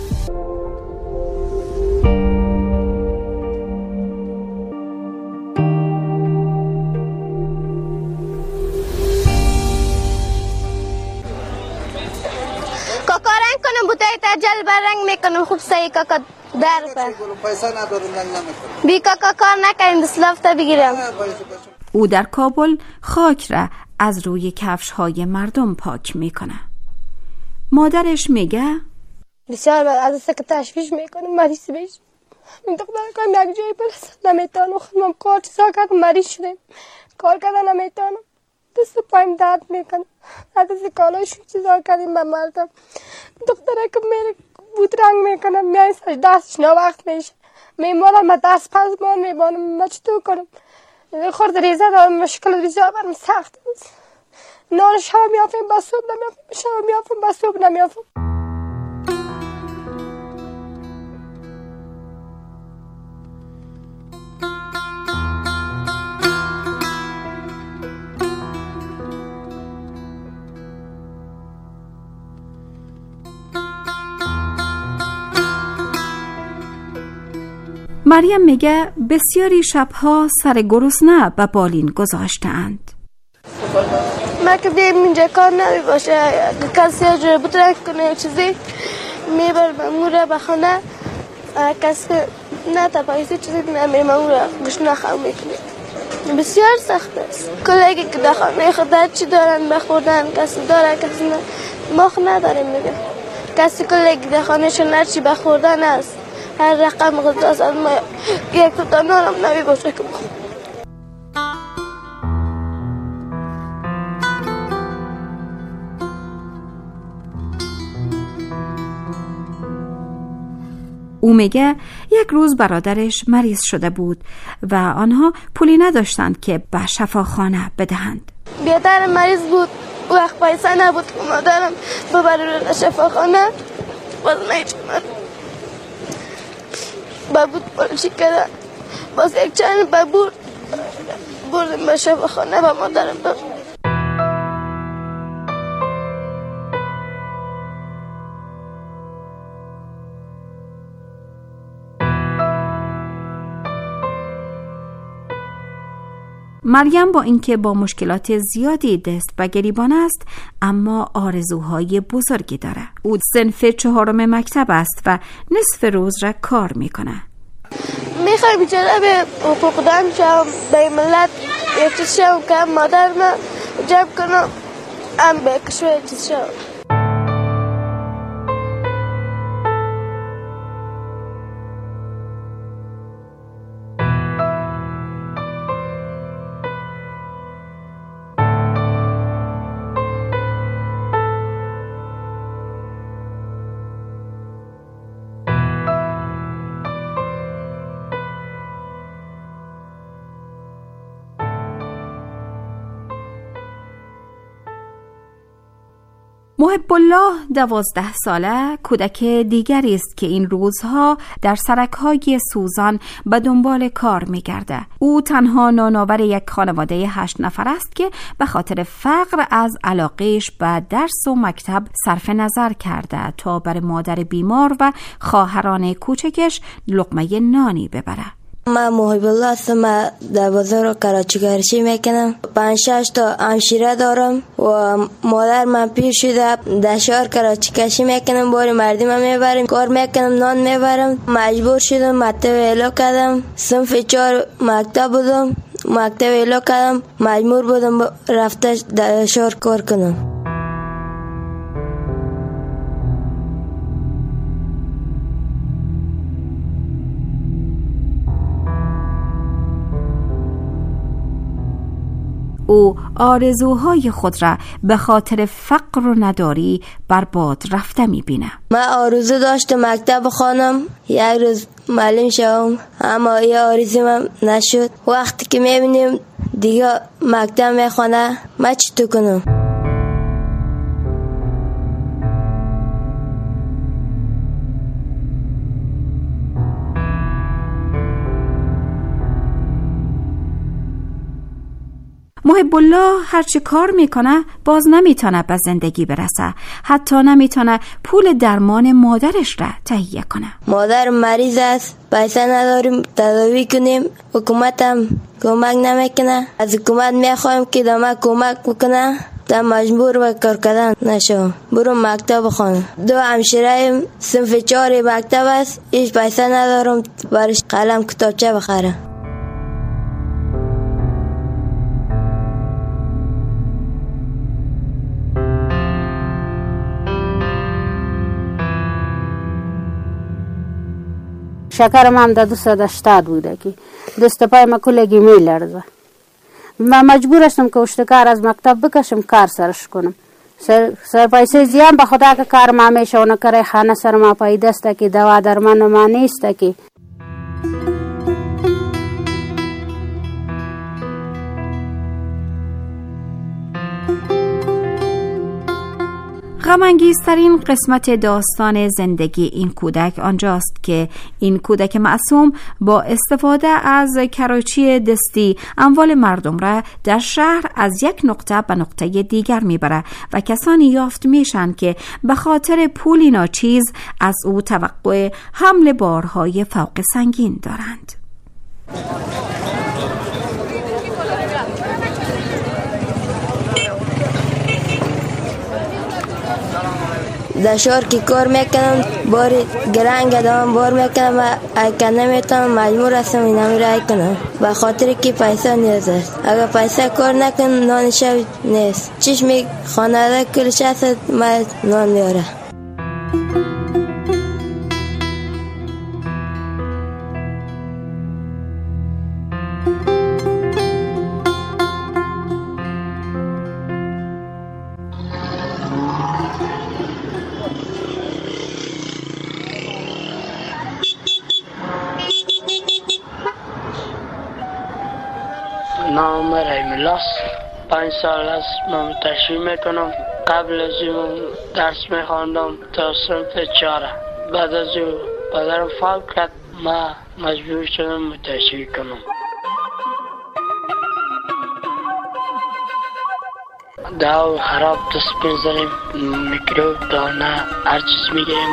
جل برنگ میکنم خوب سعی کاکا در پر پیسه ندارم نمیکنم بی کاکا کار نکنیم دسلافتا بگیرم. او در کابل خاک را از روی کفش های مردم پاک میکنه. مادرش میگه بسیار از است که تشویش میکنم مریض بشم. این دختر کنم یک جایی برسم نمیتونم، خودم کار چیزا کردم مریض شدم، کار کردن نمیتونم، دست پایم درد میکنه، از کالای شو چیزا کردیم به مردم. دختره که میره بود رنگ میکنه میای دستش نه وقت میشه میمونم، من دست پس مان میمونم، من چطور کنم؟ خورد ریزه دارم، مشکل ریزه برم سخت است. نان شب میافیم با صبح نمیافیم، شب میافیم با صبح نمیافیم. مریم میگه بسیاری شبها سر گرسنه به بالین گذاشتند. ما که بیم اینجا کار نمی باشه، کسی اجازه بطرک کنه چیزی میبر مامورا به خانه، کسی نه تپایسی چیزی نمی مامورا گشنه خواهم میکنه. بسیار سخت است. کلیگی که در خانه خود چی دارن بخوردن، کسی داره کسی نه. ما خود نداریم میگه. کسی کلیگی در خانه شون هرچی بخوردن است. هر رقم غذا است، ما یک تا نانم نمی باشه که بخورم. او میگه یک روز برادرش مریض شده بود و آنها پولی نداشتند که به شفاخانه بدهند. بیادر مریض بود، وقت پیسه نبود که مادرم ببره شفاخانه، باز نیچمد بابود پلشی کردن، باز یک چند بابود بردیم به شفاخانه و مادرم ببره. مریم با اینکه با مشکلات زیادی دست به گریبان است، اما آرزوهای بزرگی داره. او صنف 4 مکتب است و نصف روز را کار میکنه. میخوایم جلب حقوق دان شم به ملت یک چیز شم که مادر من جمع کنم هم به کشور چیز شم. محب الله 12 ساله کودک دیگری است که این روزها در سرک‌های سوزان به دنبال کار می‌گرده. او تنها نانآور یک خانواده 8 نفر است که به خاطر فقر از علاقهش به درس و مکتب صرف نظر کرده تا بر مادر بیمار و خواهران کوچکش لقمه نانی ببره. من محب الله هستم. من در بازار کراچیگرشی میکنم. 5-6 تا همشیره دارم و مادر من پیر شده. در شهر کراچی کشی میکنم، باری مردم میبرم، کار میکنم، نان میبرم. مجبور شدم مکتب اعلا کردم. صنف 4 مکتب بودم، مکتب اعلا کردم، مجبور بودم رفته در شهر کار کنم. او آرزوهای خود را به خاطر فقر و نداری برباد رفته میبینه. من آرزو داشتم مکتب بخوانم، یک روز معلم شوم، اما یه آرزو من نشد. وقتی که میبینیم دیگه مکتب میخوانه، من چطور کنم؟ محب الله هرچی کار میکنه باز نمیتونه به زندگی برسه، حتی نمیتونه پول درمان مادرش را تهیه کنه. مادر مریض است، پیسه نداریم تداوی کنیم، حکومتم کمک نمیکنه. از حکومت میخوایم که دم کمک بکنه تا مجبور به کار کردن نشم، برو مکتب بخوانم. 2 همشیره صنف 4 مکتب است، هیچ پیسه ندارم برش قلم کتابچه بخرم. شکرم هم در 280 بوده که دست پای ما کلگی می لرزه. من مجبور هستم که اشتکار از مکتب بکشم، کار سرش کنم. سر پیسه زیان به خدا که کار ما میشه و نکره خانه سر ما پای دسته که دوا درمان ما نیسته که. غم انگیزترین قسمت داستان زندگی این کودک آنجاست که این کودک معصوم با استفاده از کراچی دستی اموال مردم را در شهر از یک نقطه به نقطه دیگر میبره و کسانی یافت میشن که به خاطر پولی ناچیز از او توقع حمل بارهای فوق سنگین دارند. دشار که کار میکنم بار گرنگ دارم بار میکنم و اگر نمیتونم مجبور هستم این نمی کنم به خاطر که پیسه نیاز است. اگر پیسه کار نکن نان شب نیست. چشم خانواده کلش هست ما نان میاره. نام رحیم الله است. 5 سال است من تشریح میکنم. قبل از اون درس میخواندم تا صنف 4. بعد از اون پدرم فوت کرد ما مجبور شدم تشریح کنم. داو خراب دست بزنیم میکروب دانه هر چیز میگیریم.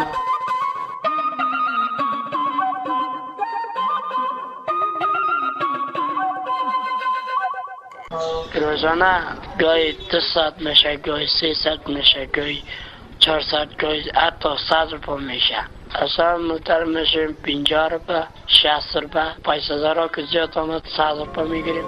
روزانه گاهی 2 ساعت میشه، گاهی 3 ساعت میشه، گاهی 4 ساعت، گاهی حتی 100 روپا میشه. اصلا متر میشیم 50 روپا، 60 روپا، 5,000 را که زیاد آمد 100 روپا میگیریم.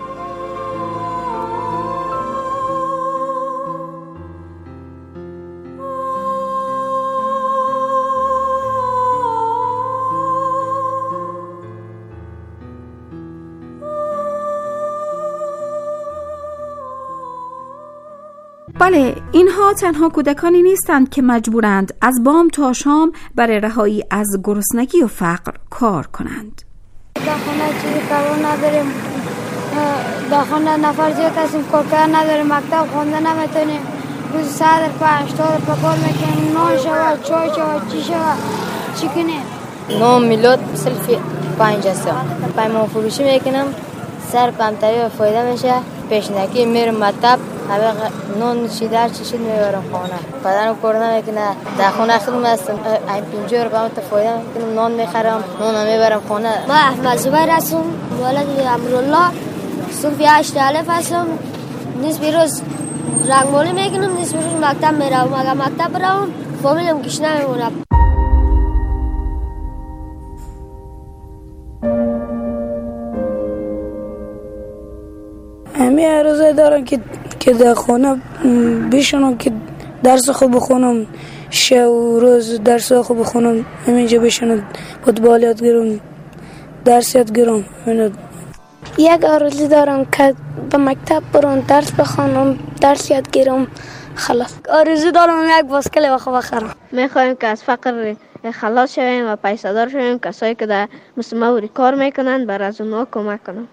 بله، اینها تنها کودکانی نیستند که مجبورند از بام تا شام برای رهایی از گرسنگی و فقر کار کنند. در خانه چیزی کار نداریم، در خانه نفر زیاد هستیم، کار نداریم، مکتب خونده نمیتونیم، روز 100 روپا 80 روپا کار میکنیم، نان شود، چای شود، چی شود، چی کنیم؟ نام میلاد صرف 5 هستم. پیمان فروشی میکنم، سر کمتری و فایده میشه. پیشنکی میرم مکتب، نان چیدر چیشید میبرم خانه. پدرم کار نمیکنه، در خانه خودم هستم. این 50 روپا فایده میکنم، نان میخرم، نان میبرم خانه. ما احمد زبیر هستم، ولد امرالله، صنف 8 الف هستم. نصف روز رنگمالی میکنم، نصف روز مکتب میروم. اگر مکتب بروم فامیلم کش نمیمونه. همه عرضه دارم که در خانه بشنم، که درس خوب بخونم، شب و روز درس خوب بخونم، همینجا بشنم، فوتبال یاد گیرم، درس یاد گیرم. یک آرزو دارم که به مکتب برم، درس بخونم، درس یاد گیرم، خلاص. آرزو دارم یک باسکل خوب بخرم. میخوایم که از فقر خلاص شویم و پیسه دار شویم. کسایی که در مصموری کار میکنند بر از اونها کمک کنم.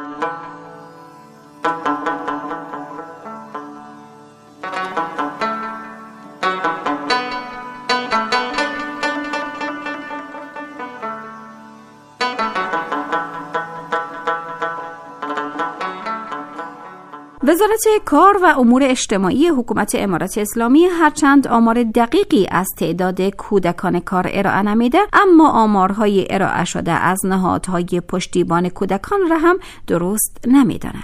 وزارت کار و امور اجتماعی حکومت امارات اسلامی هرچند آمار دقیقی از تعداد کودکان کار ارائه نمیده، اما آمارهای ارائه شده از نهادهای پشتیبان کودکان را هم درست نمیدانه.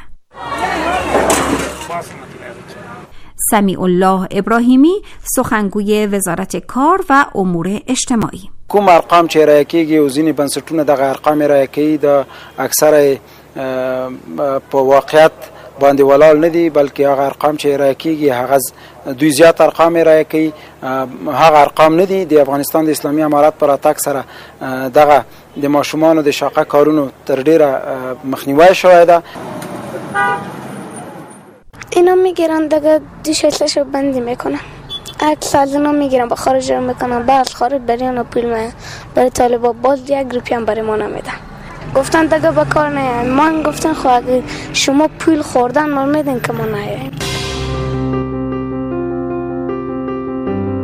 سمیع الله ابراهیمی، سخنگوی وزارت کار و امور اجتماعی: کوم ارقام چې ارائه کیږي او ځینې بنسټونه دغه ارقام ارائه کوي د اکثره په واقعیت باندې ولاړ نه دي، بلکې هغه ارقام چې ارائه کیږي هغه دوی زیات ارقام ارائه کوي. هغه ارقام نه دي. د افغانستان د اسلامي امارات پر اتاک سره دغه د ماشومانو د شاقه کارونو تر ډیره مخنیوي شوی ده. اینا میگیرن دیگه دیشتشو بندی میکنن، عکس از اینا میگیرن با خارج رو میکنن، بعد خارج بریان و پیل میان برای طالبا باز 1 روپیه هم برای ما نمیدن. گفتن دیگه با کار نیاین. من گفتن خب اگه شما پول خوردن ما میدین که ما نیاین.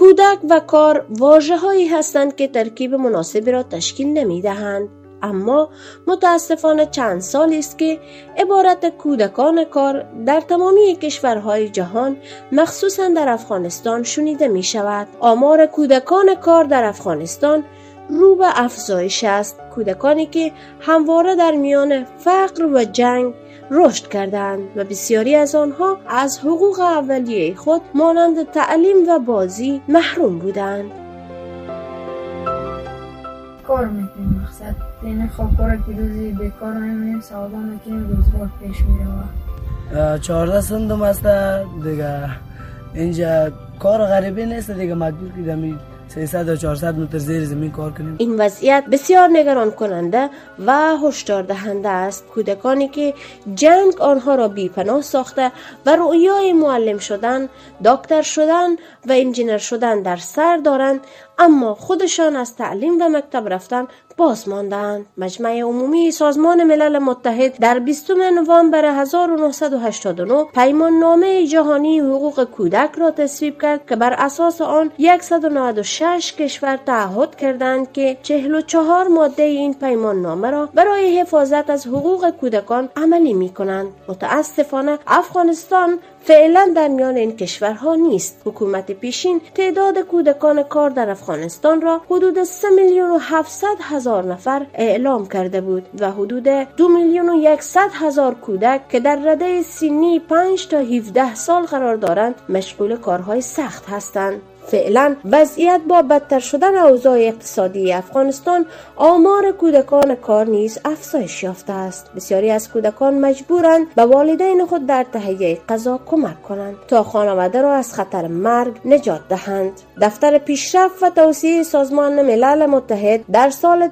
کودک و کار واژه‌هایی هستند که ترکیب مناسبی را تشکیل نمی‌دهند، اما متاسفانه چند سالی است که عبارت کودکان کار در تمامی کشورهای جهان مخصوصاً در افغانستان شنیده می شود. آمار کودکان کار در افغانستان رو به افزایش است. کودکانی که همواره در میان فقر و جنگ رشد کردند و بسیاری از آنها از حقوق اولیه خود مانند تعلیم و بازی محروم بودند. کار میکنیم مقصد یعنی خب کار که روزی بیکار نمیم سوابا میکنیم روزگار پیش میره. 14 سندم است دیگه اینجا کار غریبی نیست دیگه مجبور کردم 300 و 400 متر زیر زمین کار کنیم. این وضعیت بسیار نگران کننده و هشدار دهنده است. کودکانی که جنگ آنها را بی‌پناه ساخته و رؤیای معلم شدن، دکتر شدن و انجینر شدن در سر دارند، اما خودشان از تعلیم و مکتب رفتن باز ماندند. مجمع عمومی سازمان ملل متحد در 20 نوامبر 1989 پیمان نامه جهانی حقوق کودک را تصویب کرد که بر اساس آن 196 کشور تعهد کردند که 44 ماده این پیمان نامه را برای حفاظت از حقوق کودکان عملی می کنند. متاسفانه افغانستان فعلا در میان این کشورها نیست. حکومت پیشین تعداد کودکان کار در افغانستان را حدود 3,700,000 نفر اعلام کرده بود و حدود 2,100,000 کودک که در رده سنی 5 تا 17 سال قرار دارند مشغول کارهای سخت هستند. فعلا وضعیت با بدتر شدن اوضاع اقتصادی افغانستان آمار کودکان کار نیز افزایش یافته است. بسیاری از کودکان مجبورند به والدین خود در تهیه غذا کمک کنند تا خانواده را از خطر مرگ نجات دهند. دفتر پیشرفت و توسعه سازمان ملل متحد در سال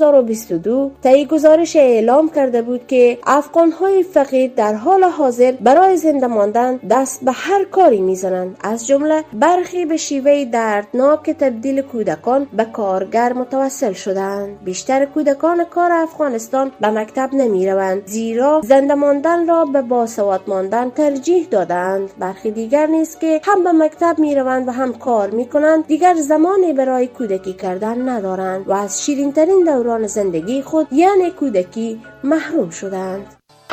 2022 طی گزارش اعلام کرده بود که افغان‌های فقیر در حال حاضر برای زنده ماندن دست به هر کاری میزنند، از جمله برخی به شیوه دردناک تبدیل کودکان به کارگر متوسل شدند. بیشتر کودکان کار افغانستان به مکتب نمی روند زیرا زنده ماندن را به باسواد ماندن ترجیح دادند. برخی دیگر نیز که هم به مکتب می روند و هم کار می کنند دیگر زمانی برای کودکی کردن ندارند و از شیرین ترین دوران زندگی خود یعنی کودکی محروم شدند.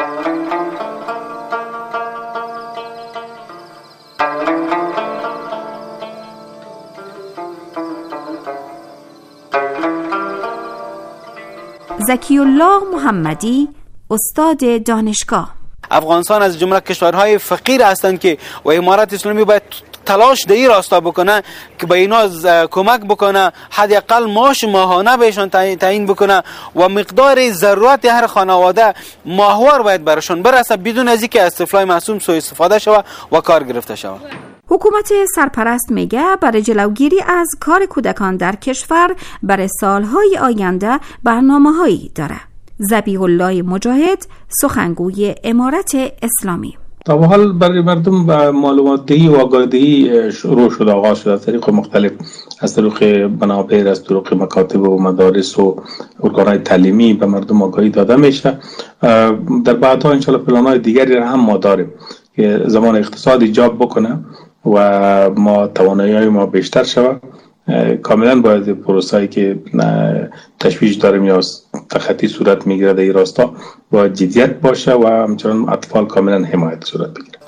زکی الله محمدی، استاد دانشگاه. افغانستان از جمله کشورهای فقیر هستند که و امارت اسلامی باید تلاش در این راستا بکنه که به اینا کمک بکنه، حداقل معاش ماهانه بهشون تعیین بکنه و مقدار ضرورت هر خانواده ماهوار باید براشون برسه بدون از اینکه از طفلای معصوم سوء استفاده شود و کار گرفته شود. حکومت سرپرست میگه برای جلوگیری از کار کودکان در کشور برای سالهای آینده برنامه‌هایی داره. ذبیح الله مجاهد، سخنگوی امارت اسلامی: تا به حال برای مردم به معلومات دهی و آگاهی شروع شده، آغاز شده از طریق مختلف، از طریق منابع، از طریق مکاتب و مدارس و ارگان‌های تعلیمی به مردم آگاهی داده میشه. در بعدها انشالله پلان‌های دیگری را هم ما داریم که زمان اقتصاد ایجاب بکنه و ما توانایی ما بیشتر شود. کاملا باید پروسه‌ای که تشویش داریم یا تخطی صورت میگیره در این راستا با جدیت باشه و همچنان اطفال کاملا حمایت صورت بگیره.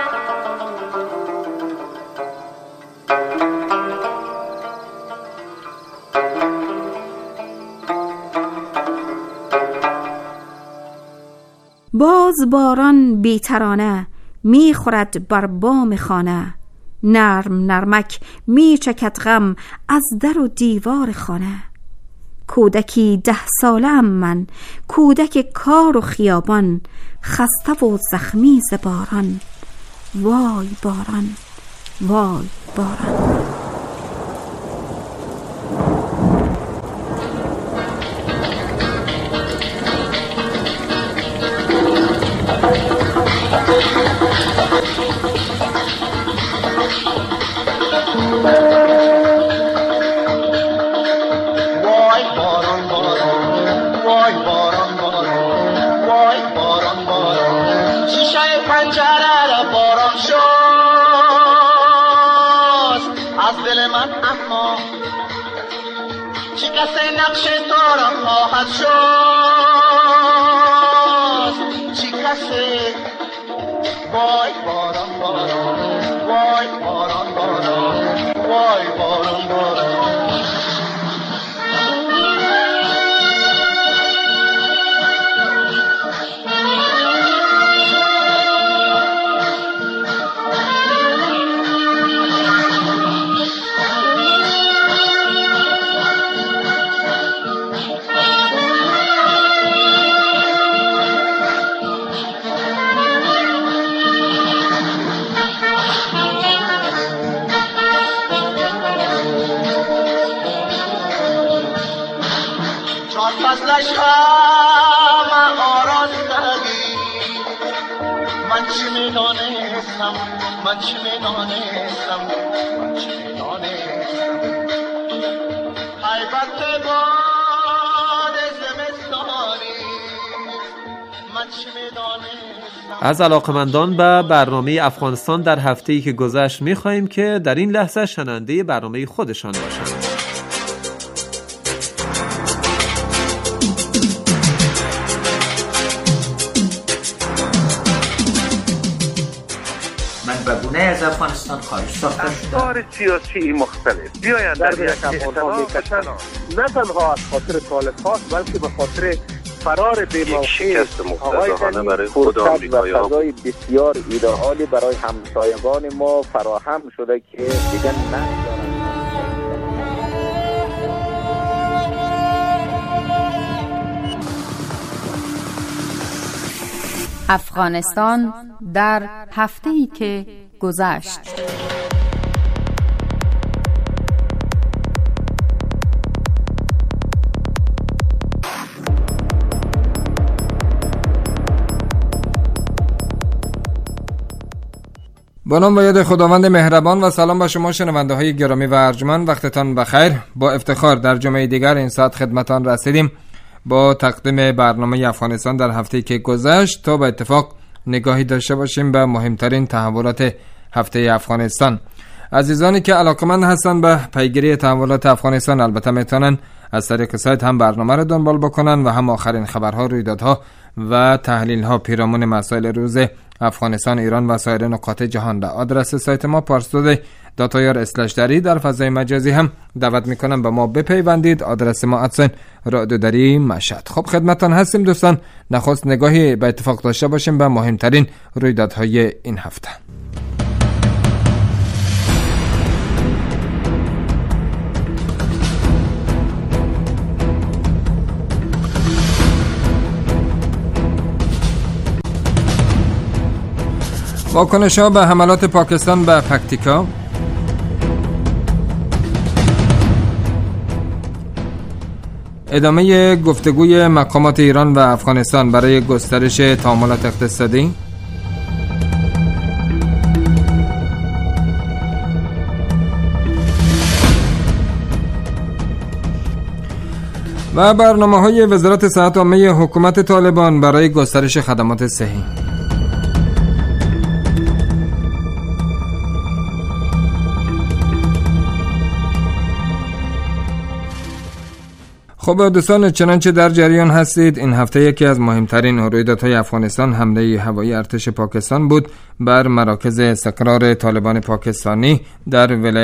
باز باران بی‌ترانه میخورد بر بام خانه، نرم نرمک می چکد غم از در و دیوار خانه. کودکی 10 ساله‌ام من، کودک کار و خیابان، خسته و زخمی ز باران، وای باران وای باران. از دل من، اما شکست نقش تو را خواهد شد. شکست وای باران باران، وای باران باران، وای باران باران. فصلش هم آراستگی، من چی میدانستم، من چی میدانستم، من چی میدانستم. حیبت باد زمستانی، من چی میدانستم. از علاقمندان به برنامه افغانستان در هفته‌ای که گذشت می‌خواهیم که در این لحظه شنونده برنامه خودشان باشند. از افغانستان خارج ساخته افکار سیاسی مختلف بیاین در یک اجتماع باشند، نه تنها از خاطر طالب هاست بلکه به خاطر فرار بی‌موقعی آقای برای خود آمریکایی‌ها. فضای بسیار ایدئالی برای همسایگان ما فراهم شده که دیگر ندارند. افغانستان در هفته‌ای که گذشت. با نام و یاد خداوند مهربان و سلام به شما شنونده های گرامی و ارجمند، وقتتان بخیر. با افتخار در جمعه دیگر این ساعت خدمتان رسیدیم با تقدیم برنامه افغانستان در هفته‌ای که گذشت تا به اتفاق نگاهی داشته باشیم به مهمترین تحولات هفته افغانستان. عزیزانی که علاقمند هستند به پیگیری تحولات افغانستان البته میتونن از طریق سایت هم برنامه رو دنبال بکنن و هم آخرین خبرها، رویدادها و تحلیل‌ها پیرامون مسائل روز افغانستان، ایران و سایر نقاط جهان. در آدرس سایت ما parstoday.ir/dari در فضای مجازی هم دعوت میکنم به ما بپیوندید. آدرس ما @رادیودری مشهد. خب خدمتتان هستیم دوستان. نخست نگاهی به اتفاق داشته باشیم به مهمترین رویدادهای این هفته. واکنش‌ها به حملات پاکستان به پکتیکا، ادامه گفتگوی مقامات ایران و افغانستان برای گسترش تعاملات اقتصادی، و برنامه‌های وزارت صحت عامه حکومت طالبان برای گسترش خدمات صحی. خب دوستان، چنانچه در جریان هستید، این هفته یکی از مهمترین رویدادهای افغانستان حمله هوایی ارتش پاکستان بود بر مراکز استقرار طالبان پاکستانی در ولایت